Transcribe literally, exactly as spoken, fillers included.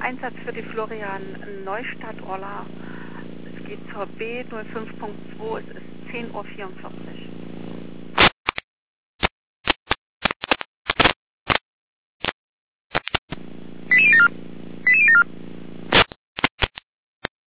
Einsatz für die Florian Neustadt Orla. Es geht zur B null fünf Punkt zwei, es ist zehn Uhr vierundvierzig.